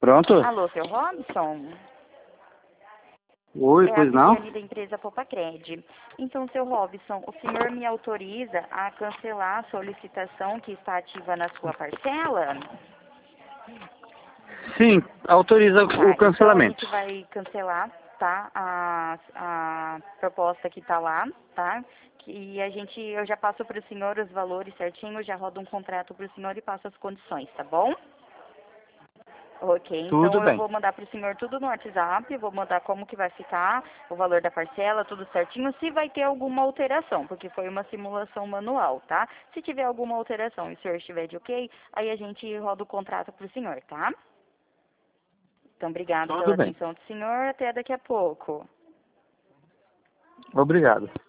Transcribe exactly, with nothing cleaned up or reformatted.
Pronto? Alô, seu Robson? Oi, É pois a não? Viviane da empresa Popacred. Então, seu Robson, o senhor me autoriza a cancelar a solicitação que está ativa na sua parcela? Sim, autoriza Tá, o então a cancelamento. gente vai cancelar, tá, a, a proposta que tá lá, tá? Que a gente, eu já passo para o senhor os valores certinho, já rodo um contrato para o senhor e passo as condições, tá bom? Ok, Tudo então eu bem. vou mandar para o senhor tudo no WhatsApp, vou mandar como que vai ficar, o valor da parcela, tudo certinho, se vai ter alguma alteração, porque foi uma simulação manual, tá? Se tiver alguma alteração e o senhor estiver de ok, aí a gente roda o contrato para o senhor, tá? Então, obrigado pela Tudo bem. atenção do senhor, até daqui a pouco. Obrigado.